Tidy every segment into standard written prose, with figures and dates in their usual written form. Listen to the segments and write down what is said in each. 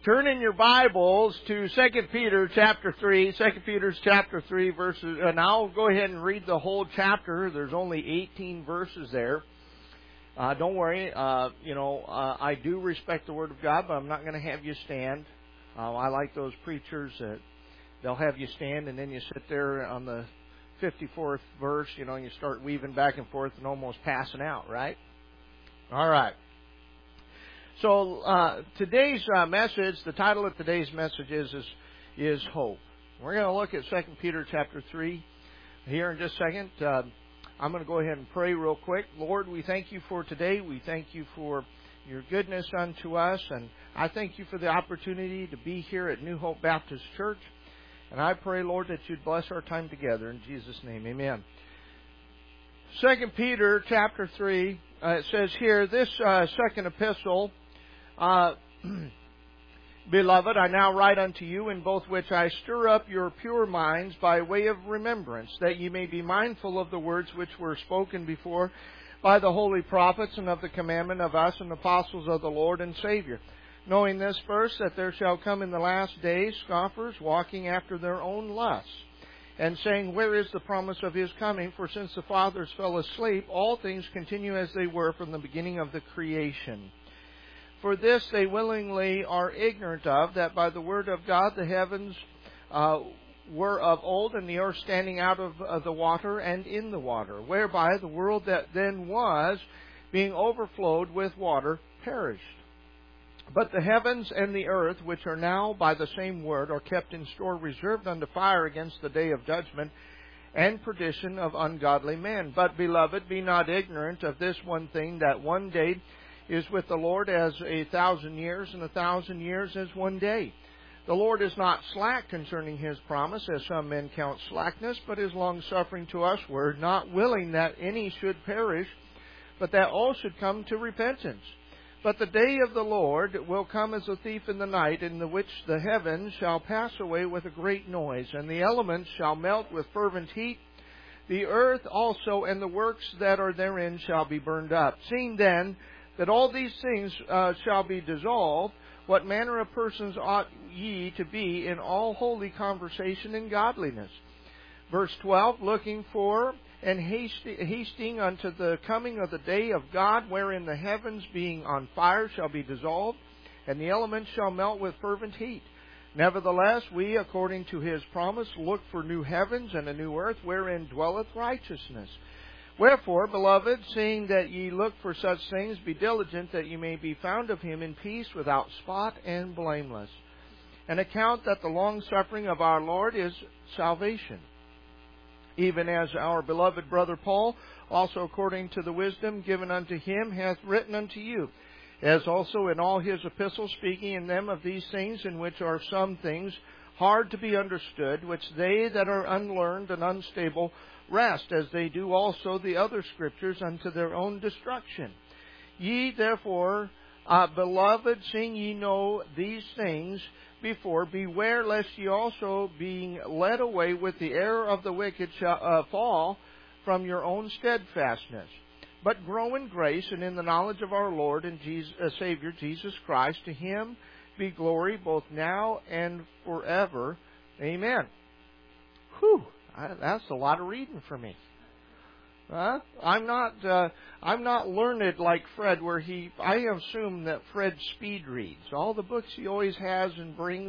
Turn in your Bibles to 2 Peter chapter 3. 2 Peter chapter 3 verses, and I'll go ahead and read the whole chapter. There's only 18 verses there. Don't worry, I do respect the Word of God, but I'm not going to have you stand. I like those preachers that they'll have you stand and then you sit there on the 54th verse, and you start weaving back and forth and almost passing out, right? All right. So today's message, the title of today's message is Hope. We're going to look at 2 Peter chapter 3 here in just a second. I'm going to go ahead and pray real quick. Lord, we thank you for today. We thank you for your goodness unto us. And I thank you for the opportunity to be here at New Hope Baptist Church. And I pray, Lord, that you'd bless our time together. In Jesus' name, amen. 2 Peter chapter 3, it says here, this second epistle, Beloved, I now write unto you, in both which I stir up your pure minds by way of remembrance, that ye may be mindful of the words which were spoken before by the holy prophets, and of the commandment of us and apostles of the Lord and Savior. Knowing this first, that there shall come in the last days scoffers, walking after their own lusts, and saying, Where is the promise of his coming? For since the fathers fell asleep, all things continue as they were from the beginning of the creation. For this they willingly are ignorant of, that by the word of God the heavens were of old, and the earth standing out of the water and in the water, whereby the world that then was, being overflowed with water, perished. But the heavens and the earth, which are now by the same word, are kept in store, reserved unto fire against the day of judgment and perdition of ungodly men. But, beloved, be not ignorant of this one thing, that one day is with the Lord as 1,000 years, and 1,000 years as one day. The Lord is not slack concerning his promise, as some men count slackness, but is longsuffering to usward, not willing that any should perish, but that all should come to repentance. But the day of the Lord will come as a thief in the night, in the which the heavens shall pass away with a great noise, and the elements shall melt with fervent heat. The earth also and the works that are therein shall be burned up. Seeing then that all these things shall be dissolved, what manner of persons ought ye to be in all holy conversation and godliness? Verse 12, looking for and hasting unto the coming of the day of God, wherein the heavens being on fire shall be dissolved, and the elements shall melt with fervent heat. Nevertheless, we, according to his promise, look for new heavens and a new earth, wherein dwelleth righteousness. Wherefore, beloved, seeing that ye look for such things, be diligent that ye may be found of him in peace, without spot and blameless. And account that the longsuffering of our Lord is salvation. Even as our beloved brother Paul, also according to the wisdom given unto him, hath written unto you, as also in all his epistles, speaking in them of these things, in which are some things hard to be understood, which they that are unlearned and unstable rest, as they do also the other scriptures, unto their own destruction. Ye therefore, beloved, seeing ye know these things before, beware lest ye also, being led away with the error of the wicked, shall fall from your own steadfastness. But grow in grace and in the knowledge of our Lord and Savior Jesus Christ. To him be glory both now and forever. Amen. Whew. That's a lot of reading for me. I'm not learned like Fred, where I assume that Fred speed reads. All the books he always has and brings.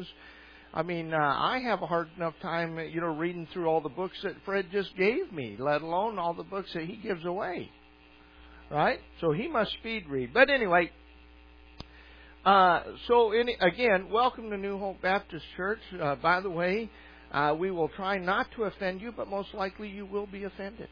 I have a hard enough time, reading through all the books that Fred just gave me, let alone all the books that he gives away. Right? So he must speed read. But anyway, again, welcome to New Hope Baptist Church. By the way, we will try not to offend you, but most likely you will be offended.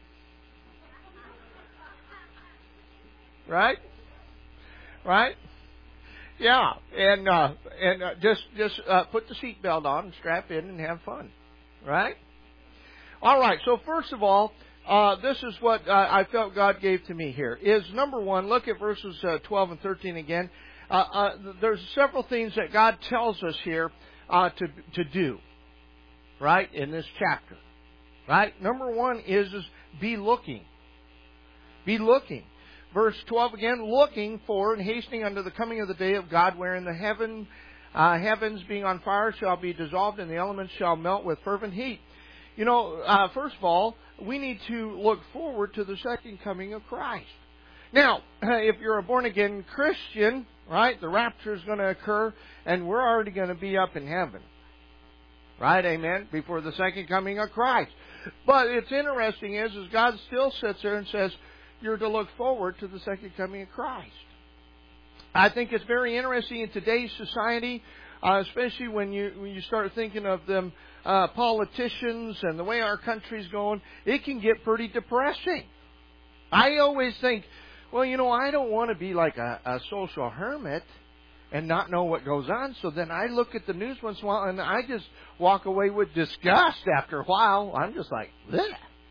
Right? Right? Yeah. And just put the seatbelt on and strap in and have fun. Right? All right. So first of all, this is what I felt God gave to me here. Is number one, look at verses 12 and 13 again. There's several things that God tells us here to do. Right? In this chapter. Right? Number one is be looking. Be looking. Verse 12 again, looking for and hastening unto the coming of the day of God, wherein the Heavens being on fire shall be dissolved, and the elements shall melt with fervent heat. First of all, we need to look forward to the second coming of Christ. Now, if you're a born-again Christian, right, the rapture is going to occur, and we're already going to be up in heaven. Right, amen, before the second coming of Christ. But it's interesting is God still sits there and says, you're to look forward to the second coming of Christ. I think it's very interesting in today's society, especially when you start thinking of them politicians and the way our country's going, it can get pretty depressing. I always think, well, I don't want to be like a social hermit and not know what goes on. So then I look at the news once in a while and I just walk away with disgust after a while. I'm just like, bleh.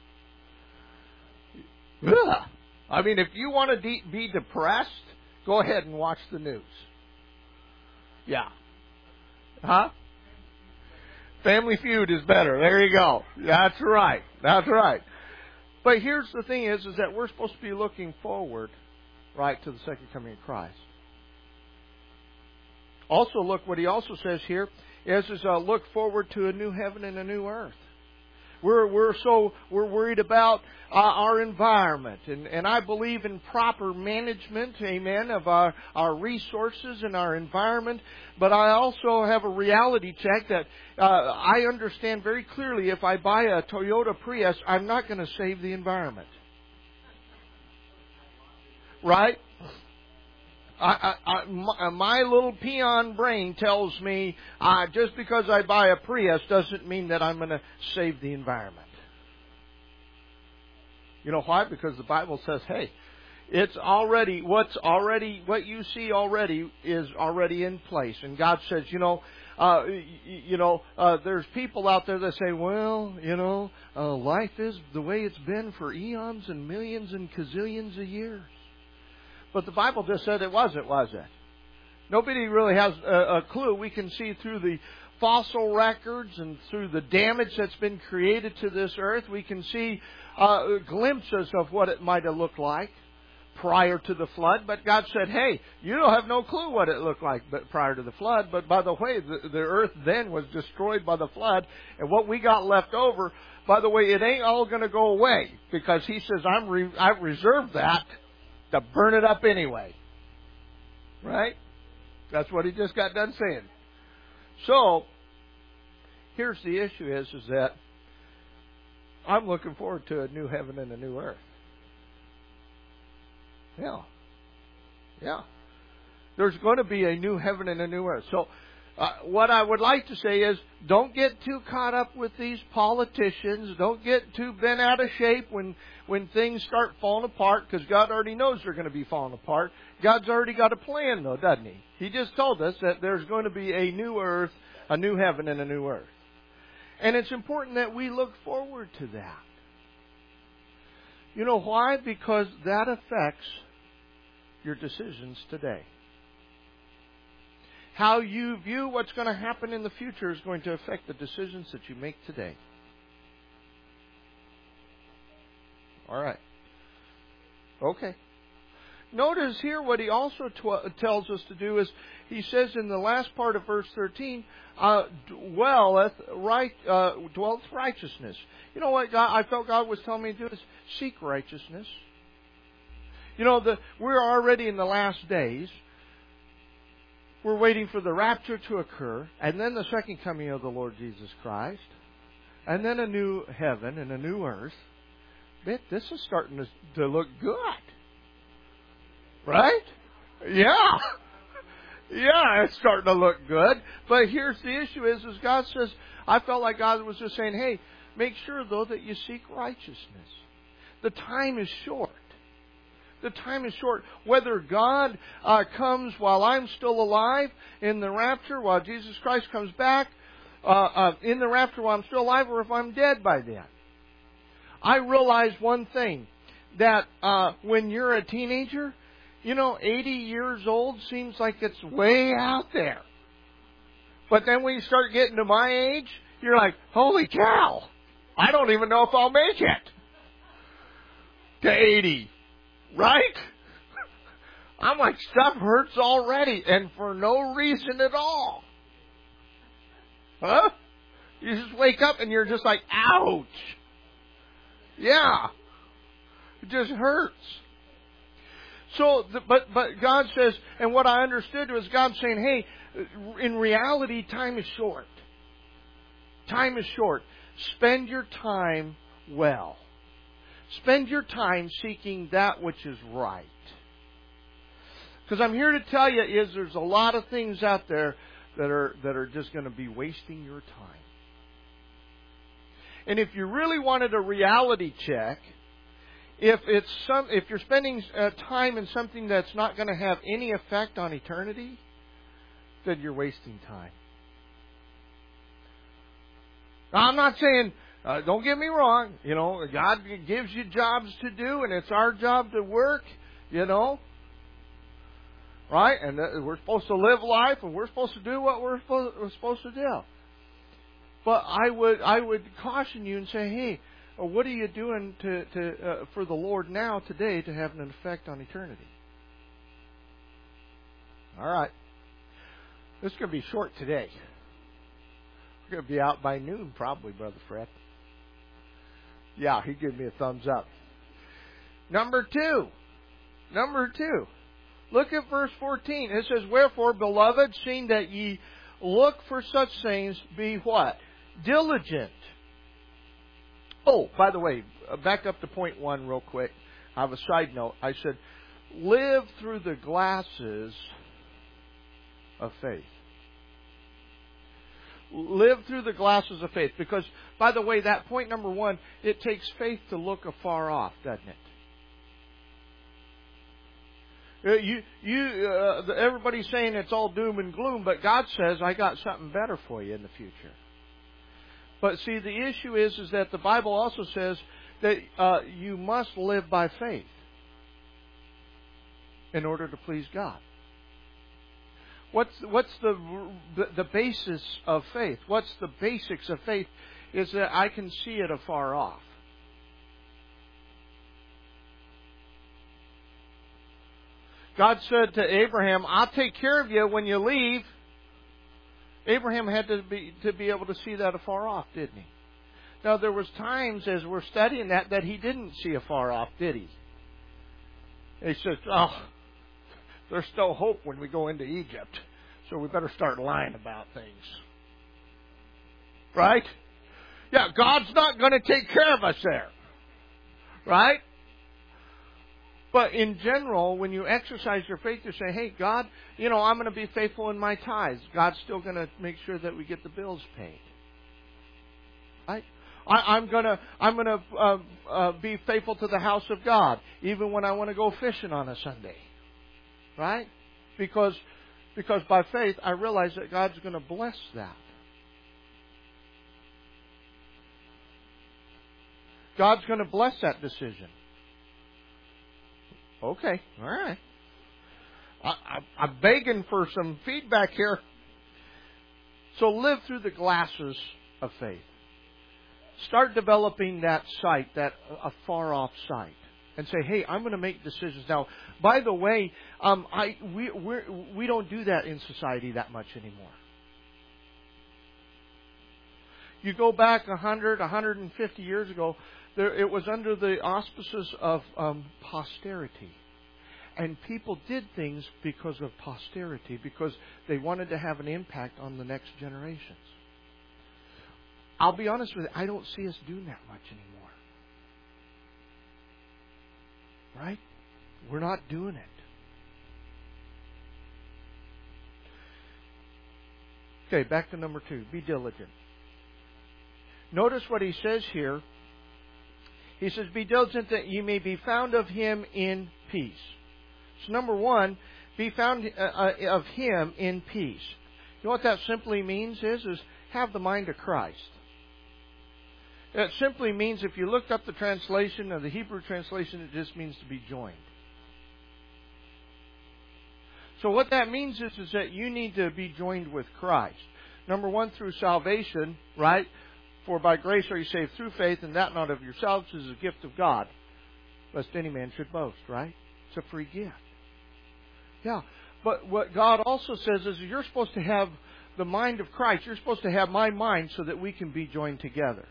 Bleh. I mean, if you want to be depressed, go ahead and watch the news. Yeah. Huh? Family Feud is better. There you go. That's right. That's right. But here's the thing is that we're supposed to be looking forward, right, to the second coming of Christ. Also, look what he also says here is look forward to a new heaven and a new earth. We're worried about our environment, and I believe in proper management, amen, of our resources and our environment. But I also have a reality check that I understand very clearly. If I buy a Toyota Prius, I'm not going to save the environment, right? My little peon brain tells me just because I buy a Prius doesn't mean that I'm going to save the environment. You know why? Because the Bible says, hey, it's already what you see already is already in place. And God says, there's people out there that say, well, life is the way it's been for eons and millions and gazillions of years. But the Bible just said it wasn't, was it? Nobody really has a clue. We can see through the fossil records and through the damage that's been created to this earth. We can see glimpses of what it might have looked like prior to the flood. But God said, hey, you don't have no clue what it looked like prior to the flood. But by the way, the earth then was destroyed by the flood. And what we got left over, by the way, it ain't all going to go away. Because He says, I've reserved that to burn it up anyway. Right? That's what He just got done saying. So, here's the issue is that I'm looking forward to a new heaven and a new earth. Yeah. Yeah. There's going to be a new heaven and a new earth. So, what I would like to say is, don't get too caught up with these politicians. Don't get too bent out of shape when things start falling apart, because God already knows they're going to be falling apart. God's already got a plan, though, doesn't He? He just told us that there's going to be a new earth, a new heaven, and a new earth. And it's important that we look forward to that. You know why? Because that affects your decisions today. How you view what's going to happen in the future is going to affect the decisions that you make today. All right. Okay. Notice here what he also tells us to do is, he says in the last part of verse 13, dwelleth righteousness. You know what I felt God was telling me to do is seek righteousness. We're already in the last days. We're waiting for the rapture to occur, and then the second coming of the Lord Jesus Christ, and then a new heaven and a new earth. This is starting to look good. Right? Yeah. Yeah, it's starting to look good. But here's the issue is God says, I felt like God was just saying, hey, make sure, though, that you seek righteousness. The time is short. The time is short. Whether God comes while I'm still alive in the rapture, while Jesus Christ comes back in the rapture while I'm still alive, or if I'm dead by then. I realize one thing, that when you're a teenager, 80 years old seems like it's way out there. But then when you start getting to my age, you're like, holy cow, I don't even know if I'll make it to 80. Right? I'm like, stuff hurts already, and for no reason at all. Huh? You just wake up and you're just like, ouch. Yeah. It just hurts. So, but God says, and what I understood was God saying, hey, in reality, time is short. Time is short. Spend your time well. Spend your time seeking that which is right. Because I'm here to tell you is there's a lot of things out there that are just going to be wasting your time. And if you really wanted a reality check, if you're spending time in something that's not going to have any effect on eternity, then you're wasting time. Now, I'm not saying, don't get me wrong, God gives you jobs to do, and it's our job to work, right? And we're supposed to live life, and we're supposed to do what we're supposed to do. But I would caution you and say, hey, what are you doing for the Lord now, today, to have an effect on eternity? All right. This is going to be short today. We're going to be out by noon, probably, Brother Fred. Yeah, he gave me a thumbs up. Number two. Look at verse 14. It says, wherefore, beloved, seeing that ye look for such things, be what? Diligent. Oh, by the way, back up to point 1 real quick. I have a side note. I said, live through the glasses of faith. Live through the glasses of faith. Because, by the way, that point number 1, it takes faith to look afar off, doesn't it? Everybody's saying it's all doom and gloom, but God says, I got something better for you in the future. But see, the issue is that the Bible also says that you must live by faith in order to please God. What's the basis of faith? What's the basics of faith? Is that I can see it afar off. God said to Abraham, I'll take care of you when you leave. Abraham had to be able to see that afar off, didn't he? Now, there was times as we're studying that he didn't see afar off, did he? He said, there's still hope when we go into Egypt, so we better start lying about things. Right? Yeah, God's not going to take care of us there. Right? But in general, when you exercise your faith, you say, hey, God, I'm going to be faithful in my tithes. God's still going to make sure that we get the bills paid. Right? I'm going to be faithful to the house of God, even when I want to go fishing on a Sunday. Right? Because by faith, I realize that God's going to bless that. God's going to bless that decision. Okay, all right. I'm begging for some feedback here. So live through the glasses of faith. Start developing that sight, that afar off sight, and say, "Hey, I'm going to make decisions now." By the way, we don't do that in society that much anymore. You go back 100, 150 years ago. It was under the auspices of posterity. And people did things because of posterity, because they wanted to have an impact on the next generations. I'll be honest with you, I don't see us doing that much anymore. Right? We're not doing it. Okay, back to number 2. Be diligent. Notice what he says here. He says, be diligent that ye may be found of him in peace. So number 1, be found of him in peace. You know what that simply means is have the mind of Christ. It simply means, if you looked up the translation of the Hebrew translation, it just means to be joined. So what that means is that you need to be joined with Christ. Number 1, through salvation, right? For by grace are you saved through faith, and that not of yourselves is a gift of God, lest any man should boast, right? It's a free gift. Yeah. But what God also says is you're supposed to have the mind of Christ. You're supposed to have my mind so that we can be joined together.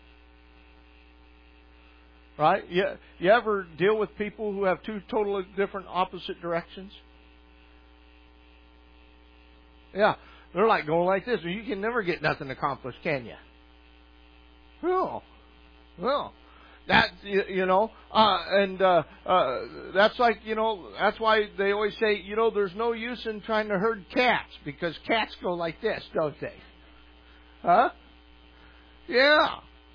Right? You ever deal with people who have two totally different opposite directions? Yeah. They're like going like this. You can never get nothing accomplished, can you? No. That, that's like, that's why they always say, there's no use in trying to herd cats, because cats go like this, don't they? Huh? Yeah.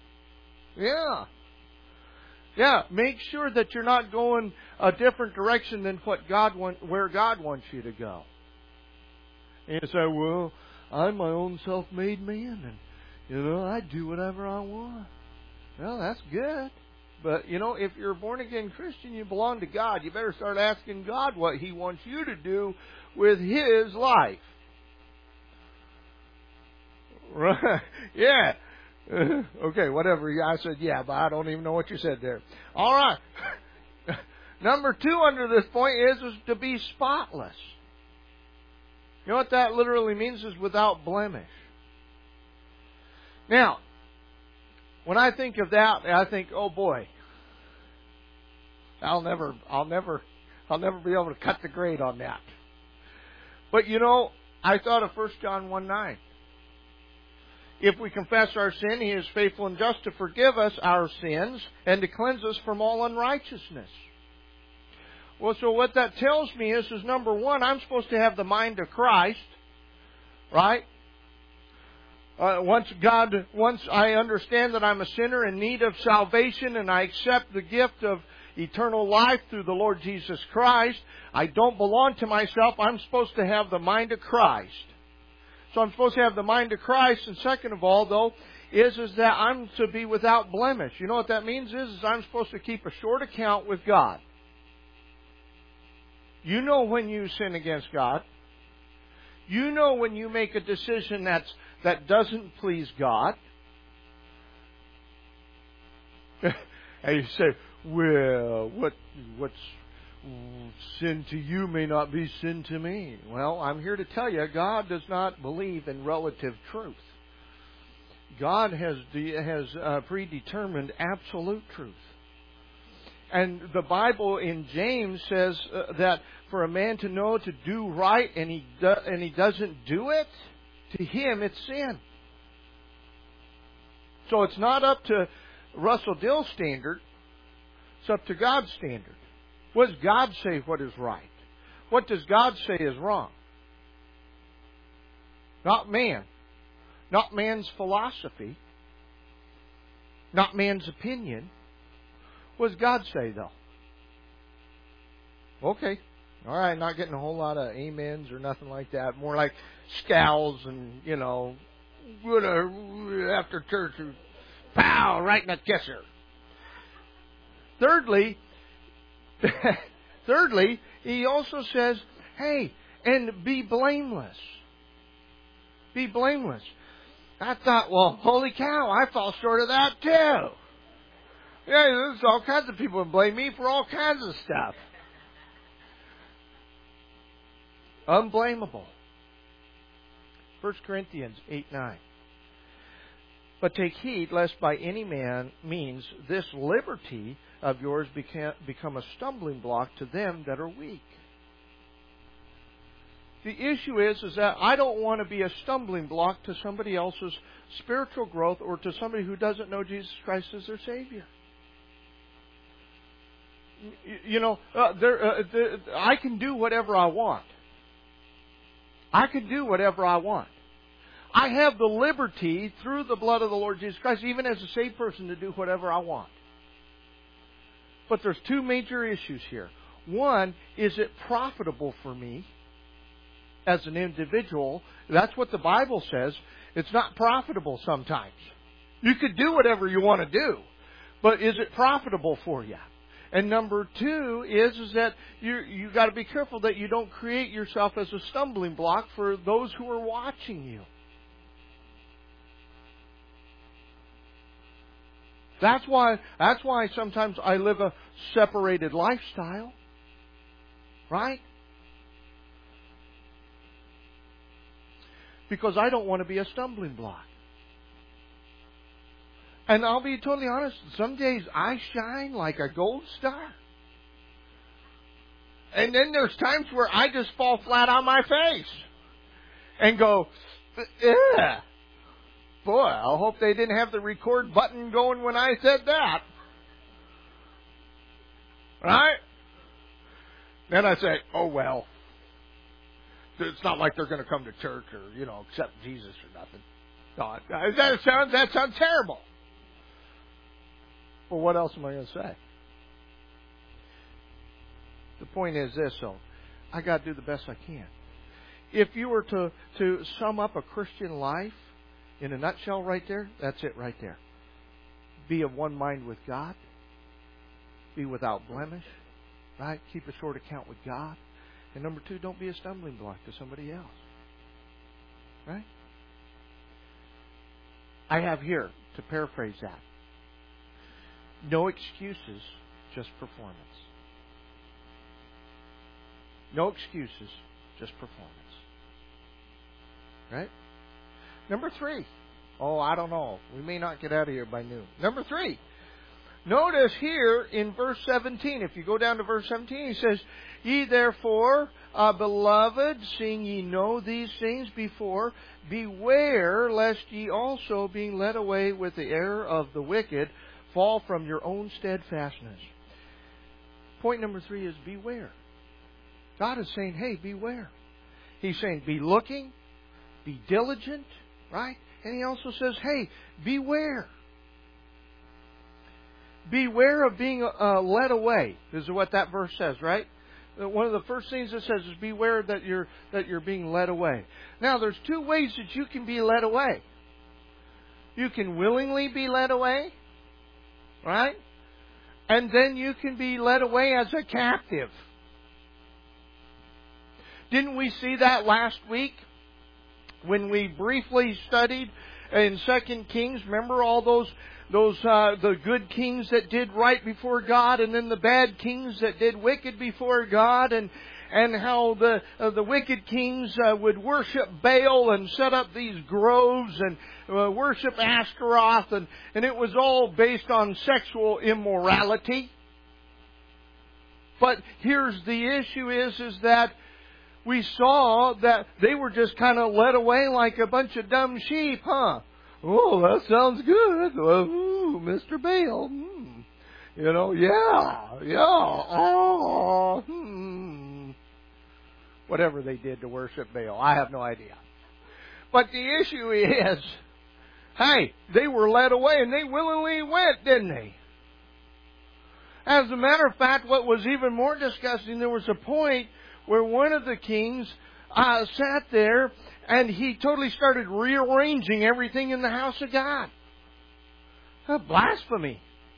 Make sure that you're not going a different direction than where God wants you to go. And you say, well, I'm my own self-made man, and, I do whatever I want. Well, that's good. But, if you're a born-again Christian, you belong to God. You better start asking God what He wants you to do with His life. Right? Yeah. Okay, whatever. I said, yeah, but I don't even know what you said there. All right. Number 2 under this point is to be spotless. You know what that literally means? Is without blemish. Now, when I think of that, I think, oh boy, I'll never be able to cut the grade on that. But I thought of 1 John 1:9. If we confess our sin, He is faithful and just to forgive us our sins and to cleanse us from all unrighteousness. Well, so what that tells me is number 1, I'm supposed to have the mind of Christ, right? Once I understand that I'm a sinner in need of salvation and I accept the gift of eternal life through the Lord Jesus Christ, I don't belong to myself. I'm supposed to have the mind of Christ. So I'm supposed to have the mind of Christ. And second of all, though, is that I'm to be without blemish. You know what that means is I'm supposed to keep a short account with God. You know when you sin against God. You know when you make a decision that doesn't please God. And you say, well, what's sin to you may not be sin to me. Well, I'm here to tell you, God does not believe in relative truth. God has predetermined absolute truth. And the Bible in James says that for a man to know to do right and he doesn't do it, to him it's sin. So it's not up to Russell Dill's standard. It's up to God's standard. What does God say what is right? What does God say is wrong? Not man. Not man's philosophy. Not man's opinion. What does God say, though? Okay. All right, not getting a whole lot of amens or nothing like that. More like scowls and, after church, pow, right in the kisser. Thirdly, he also says, hey, and be blameless. Be blameless. I thought, well, holy cow, I fall short of that too. Yeah, there's all kinds of people who blame me for all kinds of stuff. Unblameable. 1 Corinthians 8:9. But take heed lest by any means this liberty of yours become a stumbling block to them that are weak. The issue is that I don't want to be a stumbling block to somebody else's spiritual growth or to somebody who doesn't know Jesus Christ as their Savior. I can do whatever I want. I can do whatever I want. I have the liberty through the blood of the Lord Jesus Christ, even as a saved person, to do whatever I want. But there's two major issues here. One, is it profitable for me as an individual? That's what the Bible says. It's not profitable sometimes. You could do whatever you want to do, but is it profitable for you? And number two is that you got to be careful that you don't create yourself as a stumbling block for those who are watching you. That's why sometimes I live a separated lifestyle. Right? because I don't want to be a stumbling block. And I'll be totally honest, some days I shine like a gold star. And then there's times where I just fall flat on my face and go, ugh. Boy, I hope they didn't have the record button going when I said that. Right? Then I say, oh well. It's not like they're going to come to church or, accept Jesus or nothing. No, that sounds terrible. Well, what else am I going to say? The point is this, though. I got to do the best I can. If you were to sum up a Christian life in a nutshell right there, that's it right there. Be of one mind with God. Be without blemish. Right? Keep a short account with God. And number 2, don't be a stumbling block to somebody else. Right? I have here, to paraphrase that, no excuses, just performance. No excuses, just performance. Right? Number 3. Oh, I don't know. We may not get out of here by noon. Number 3. Notice here in verse 17, if you go down to verse 17, he says, Ye therefore, beloved, seeing ye know these things before, beware lest ye also, being led away with the error of the wicked, fall from your own steadfastness. Point number 3 is beware. God is saying, hey, beware. He's saying, be looking, be diligent, right? And he also says, hey, beware. Beware of being led away. This is what that verse says, right? One of the first things it says is beware that you're being led away. Now, there's 2 ways that you can be led away. You can willingly be led away, right? And then you can be led away as a captive. Didn't we see that last week when we briefly studied in 2 Kings? Remember all those the good kings that did right before God, and then the bad kings that did wicked before God, and how the wicked kings would worship Baal and set up these groves and worship Ashtaroth, and it was all based on sexual immorality. But here's the issue is that we saw that they were just kind of led away like a bunch of dumb sheep, huh? Oh, that sounds good. Ooh, Mr. Baal. Whatever they did to worship Baal. I have no idea. But the issue is, hey, they were led away and they willingly went, didn't they? As a matter of fact, what was even more disgusting, there was a point where one of the kings sat there and he totally started rearranging everything in the house of God. Blasphemy.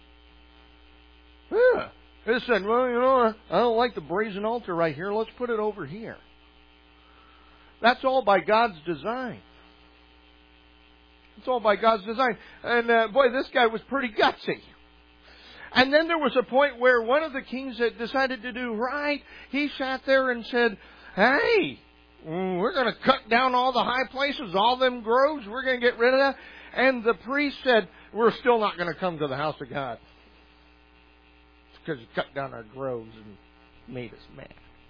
Yeah. They said, well, I don't like the brazen altar right here. Let's put it over here. That's all by God's design. It's all by God's design. And boy, this guy was pretty gutsy. And then there was a point where one of the kings that decided to do right, he sat there and said, hey, we're going to cut down all the high places, all them groves. We're going to get rid of that. And the priest said, we're still not going to come to the house of God. It's because you cut down our groves and made us mad.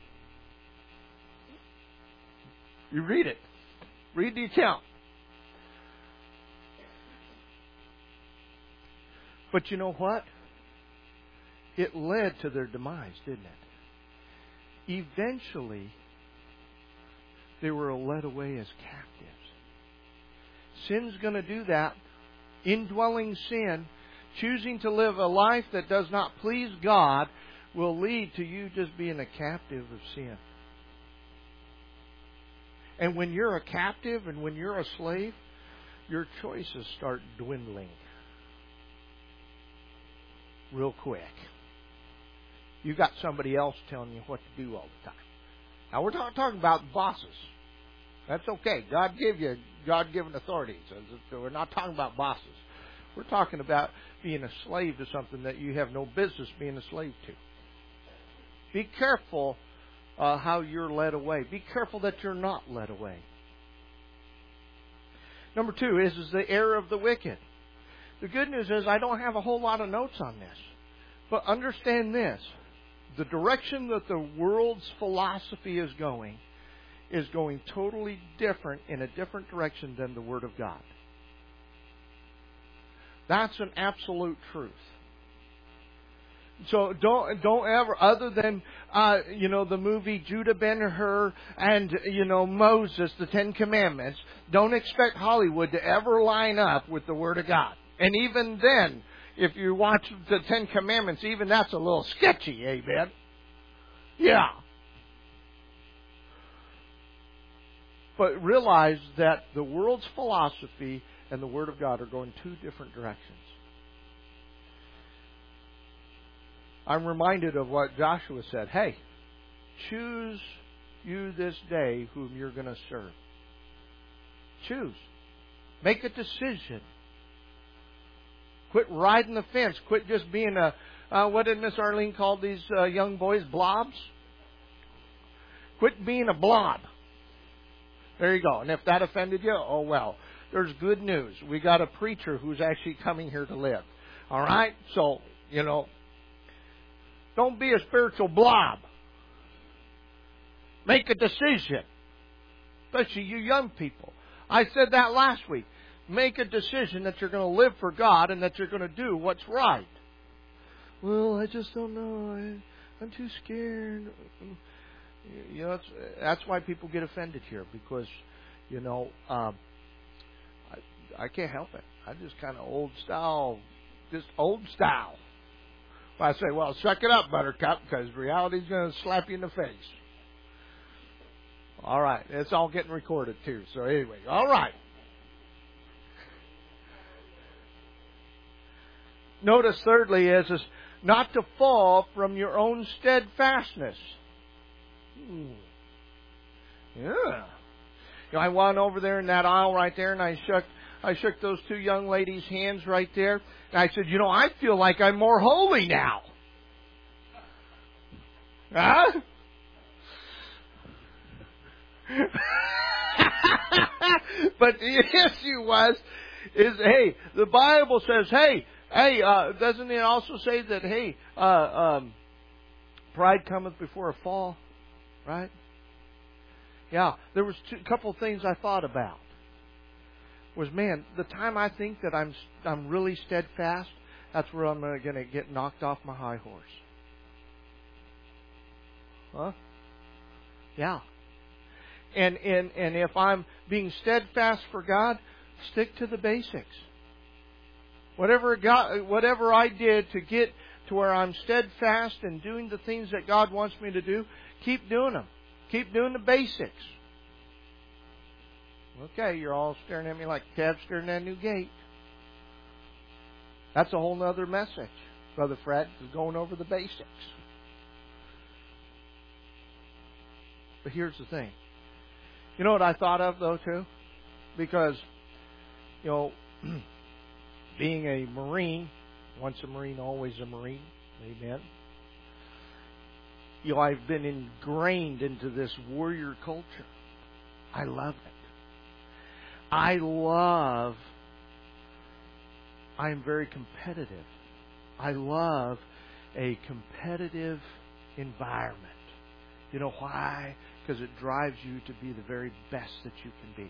You read it. Read the account. But you know what? It led to their demise, didn't it? Eventually, they were led away as captives. Sin's going to do that. Indwelling sin, choosing to live a life that does not please God, will lead to you just being a captive of sin. And when you're a captive and when you're a slave, your choices start dwindling real quick. You got somebody else telling you what to do all the time. Now, we're not talking about bosses. That's okay. God gave you God-given authority. So we're not talking about bosses. We're talking about being a slave to something that you have no business being a slave to. Be careful how you're led away. Be careful that you're not led away. Number 2 is the error of the wicked. The good news is I don't have a whole lot of notes on this. But understand this. The direction that the world's philosophy is going totally different, in a different direction than the Word of God. That's an absolute truth. So don't ever, other than the movie Judah Ben-Hur and Moses, the 10 Commandments, don't expect Hollywood to ever line up with the Word of God. And even then, if you watch the 10 Commandments, even that's a little sketchy, amen? Yeah. But realize that the world's philosophy and the Word of God are going 2 different directions. I'm reminded of what Joshua said. Hey, choose you this day whom you're going to serve. Choose. Make a decision. Quit riding the fence. Quit just being what did Miss Arlene call these young boys? Blobs? Quit being a blob. There you go. And if that offended you, oh well. There's good news. We got a preacher who's actually coming here to live. All right? So, don't be a spiritual blob. Make a decision. Especially you young people. I said that last week. Make a decision that you're going to live for God and that you're going to do what's right. Well, I just don't know. I'm too scared. That's why people get offended here, because, I can't help it. I'm just kind of old style. I say, well, suck it up, Buttercup, because reality's going to slap you in the face. All right. It's all getting recorded, too. So anyway, all right. Notice, thirdly, is not to fall from your own steadfastness. Yeah. I went over there in that aisle right there, and I shook those 2 young ladies' hands right there. And I said, I feel like I'm more holy now. Huh? But the issue is, hey, the Bible says, hey, doesn't it also say that, hey, pride cometh before a fall, right? Yeah, there was a couple of things I thought about. Was, man, the time I think that I'm really steadfast, that's where I'm going to get knocked off my high horse. Huh? Yeah. And if I'm being steadfast for God, stick to the basics. Whatever I did to get to where I'm steadfast and doing the things that God wants me to do, keep doing them. Keep doing the basics. Okay, you're all staring at me like Tab staring at a new gate. That's a whole other message, Brother Fred, is going over the basics. But here's the thing. You know what I thought of, though, too? Because, being a Marine, once a Marine, always a Marine. Amen. I've been ingrained into this warrior culture. I love it. I'm very competitive. I love a competitive environment. You know why? Because it drives you to be the very best that you can be.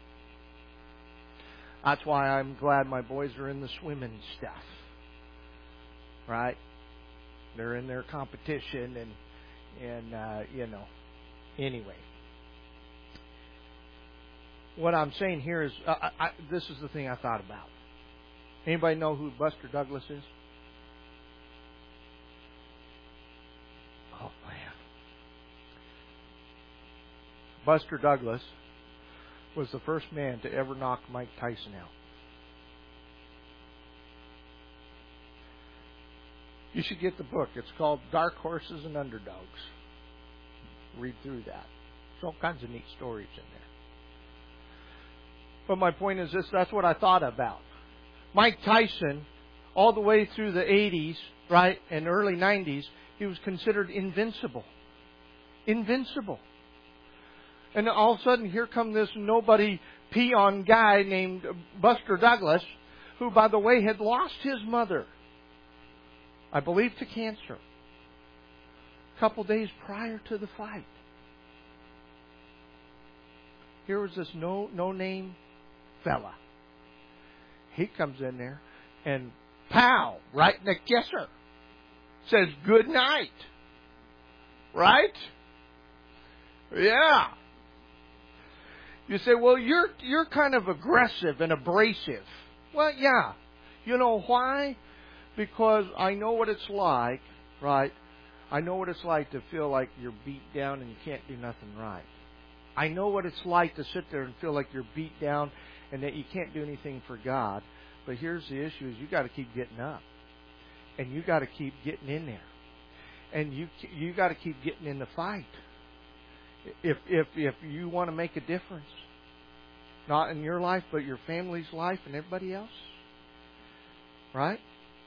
That's why I'm glad my boys are in the swimming stuff. Right? They're in their competition and anyway. What I'm saying here is, this is the thing I thought about. Anybody know who Buster Douglas is? Oh, man. Buster Douglas was the first man to ever knock Mike Tyson out. You should get the book. It's called Dark Horses and Underdogs. Read through that. There's all kinds of neat stories in there. But my point is this, that's what I thought about. Mike Tyson, all the way through the 80s, right, and early 90s, he was considered invincible. Invincible. And all of a sudden, here come this nobody peon guy named Buster Douglas, who, by the way, had lost his mother, I believe, to cancer, a couple days prior to the fight. Here was this no-name fella. He comes in there and pow, right in the kisser. Says good night. Right? Yeah. You say, well, you're kind of aggressive and abrasive. Well, yeah. You know why? Because I know what it's like, right? I know what it's like to feel like you're beat down and you can't do nothing right. I know what it's like to sit there and feel like you're beat down and that you can't do anything for God. But here's the issue: is you got to keep getting up, and you got to keep getting in there, and you got to keep getting in the fight. If you want to make a difference, not in your life, but your family's life and everybody else, right?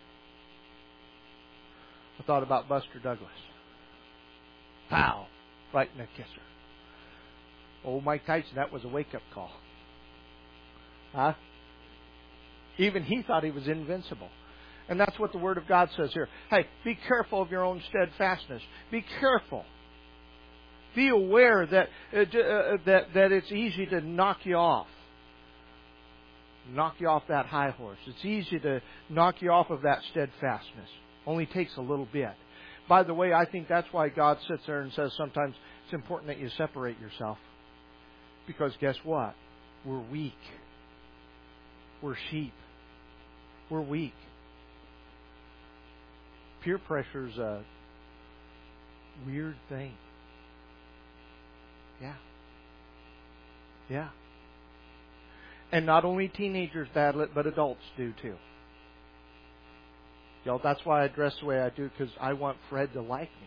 I thought about Buster Douglas. Pow, right in the kisser. Old Mike Tyson, that was a wake-up call. Huh? Even he thought he was invincible. And that's what the Word of God says here. Hey, be careful of your own steadfastness. Be careful. Be aware that it's easy to knock you off. Knock you off that high horse. It's easy to knock you off of that steadfastness. Only takes a little bit. By the way, I think that's why God sits there and says sometimes it's important that you separate yourself. Because guess what? We're weak. We're sheep. We're weak. Peer pressure's a weird thing. Yeah. Yeah. And not only teenagers battle it, but adults do too. Y'all, that's why I dress the way I do, because I want Fred to like me.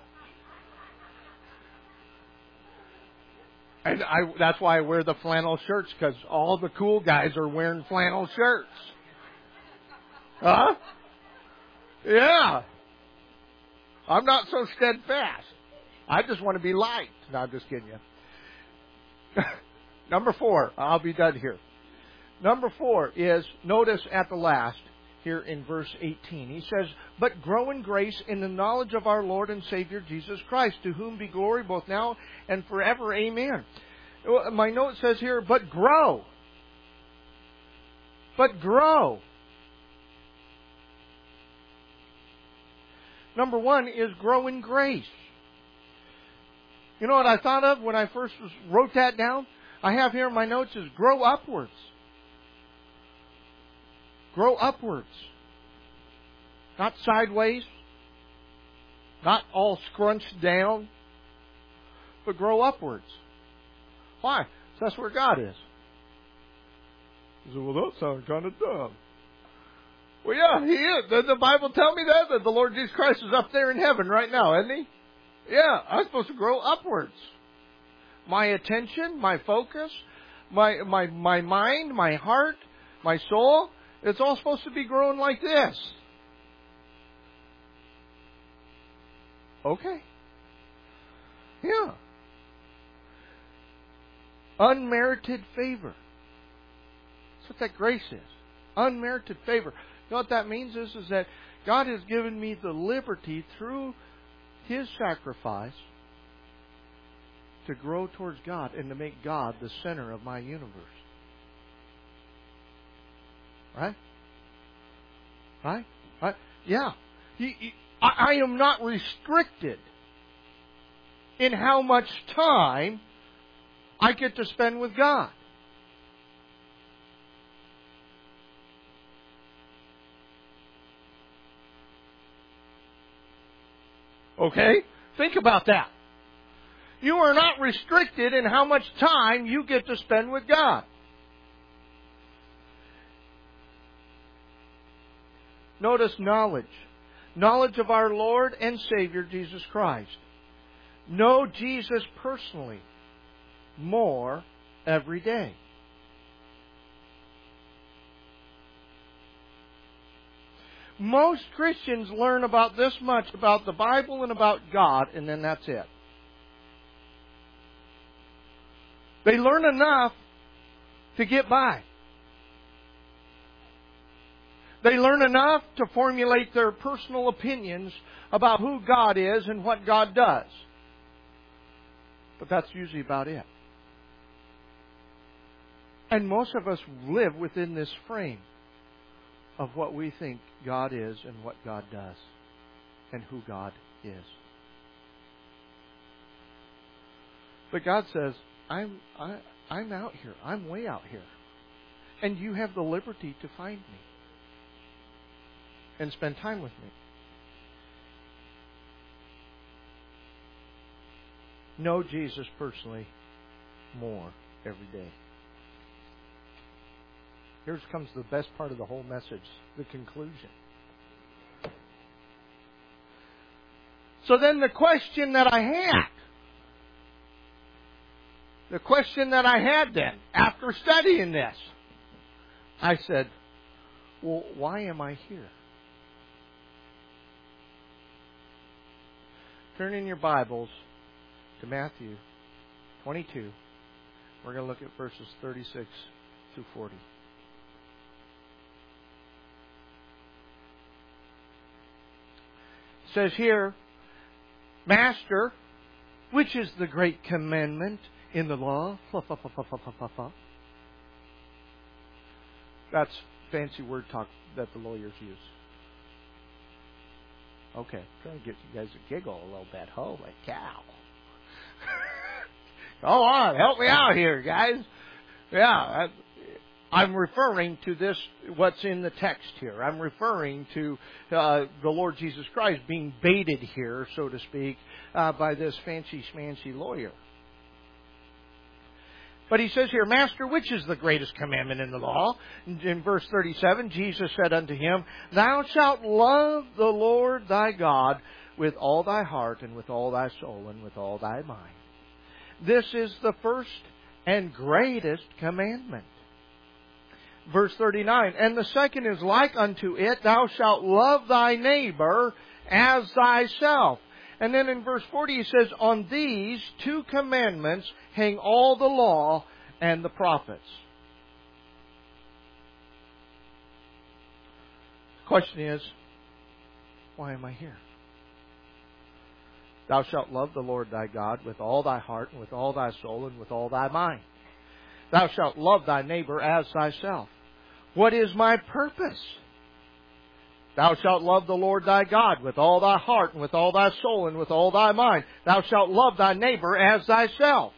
And that's why I wear the flannel shirts, because all the cool guys are wearing flannel shirts. Huh? Yeah. I'm not so steadfast. I just want to be liked. No, I'm just kidding you. Number 4. I'll be done here. Number 4 is, notice at the last, here in verse 18. He says, but grow in grace in the knowledge of our Lord and Savior Jesus Christ, to whom be glory both now and forever. Amen. My note says here, but grow. But grow. Number 1 is grow in grace. You know what I thought of when I first wrote that down? I have here in my notes is grow upwards. Grow upwards. Not sideways. Not all scrunched down. But grow upwards. Why? That's where God is. You say, well, that sounds kind of dumb. Well, yeah, He is. Does the Bible tell me that the Lord Jesus Christ is up there in heaven right now, isn't He? Yeah, I'm supposed to grow upwards. My attention, my focus, my mind, my heart, my soul, it's all supposed to be growing like this. Okay. Yeah. Unmerited favor. That's what that grace is. Unmerited favor. You know what that means is that God has given me the liberty through His sacrifice to grow towards God and to make God the center of my universe. Right? Right? Right? Yeah. I am not restricted in how much time I get to spend with God. Okay? Think about that. You are not restricted in how much time you get to spend with God. Notice knowledge. Knowledge of our Lord and Savior, Jesus Christ. Know Jesus personally more every day. Most Christians learn about this much about the Bible and about God, and then that's it. They learn enough to get by. They learn enough to formulate their personal opinions about who God is and what God does. But that's usually about it. And most of us live within this frame of what we think God is and what God does and who God is. But God says, I'm out here. I'm way out here. And you have the liberty to find me and spend time with me. Know Jesus personally more every day. Here comes the best part of the whole message, the conclusion. So then the question that I had then, after studying this, I said, well, why am I here? Turn in your Bibles to Matthew 22. We're going to look at verses 36 through 40. It says here, Master, which is the great commandment in the law? That's fancy word talk that the lawyers use. Okay, trying to get you guys to giggle a little bit. Holy cow. Go on, help me out here, guys. Yeah, I'm referring to this, what's in the text here. I'm referring to the Lord Jesus Christ being baited here, so to speak, by this fancy schmancy lawyer. But he says here, Master, which is the greatest commandment in the law? In verse 37, Jesus said unto him, Thou shalt love the Lord thy God with all thy heart and with all thy soul and with all thy mind. This is the first and greatest commandment. Verse 39, And the second is like unto it, Thou shalt love thy neighbor as thyself. And then in verse 40 he says, On these two commandments hang all the law and the prophets. The question is, why am I here? Thou shalt love the Lord thy God with all thy heart and with all thy soul and with all thy mind. Thou shalt love thy neighbor as thyself. What is my purpose? Thou shalt love the Lord thy God with all thy heart and with all thy soul and with all thy mind. Thou shalt love thy neighbor as thyself.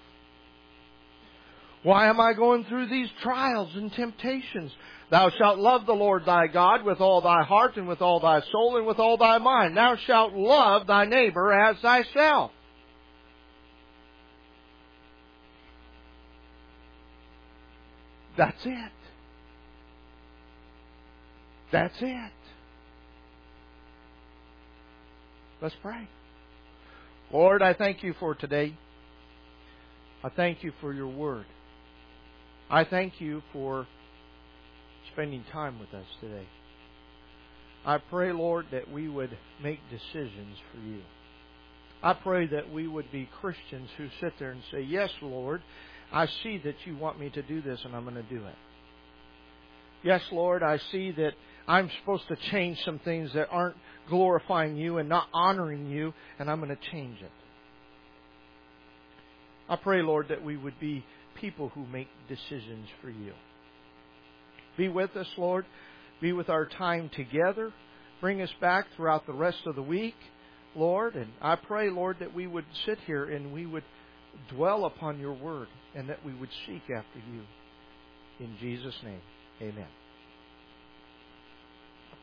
Why am I going through these trials and temptations? Thou shalt love the Lord thy God with all thy heart and with all thy soul and with all thy mind. Thou shalt love thy neighbor as thyself. That's it. That's it. Let's pray. Lord, I thank you for today. I thank you for your word. I thank you for spending time with us today. I pray, Lord, that we would make decisions for you. I pray that we would be Christians who sit there and say, Yes, Lord, I see that you want me to do this and I'm going to do it. Yes, Lord, I see that I'm supposed to change some things that aren't glorifying you and not honoring you, and I'm going to change it. I pray, Lord, that we would be people who make decisions for you. Be with us, Lord. Be with our time together. Bring us back throughout the rest of the week, Lord. And I pray, Lord, that we would sit here and we would dwell upon your word and that we would seek after you. In Jesus' name, amen.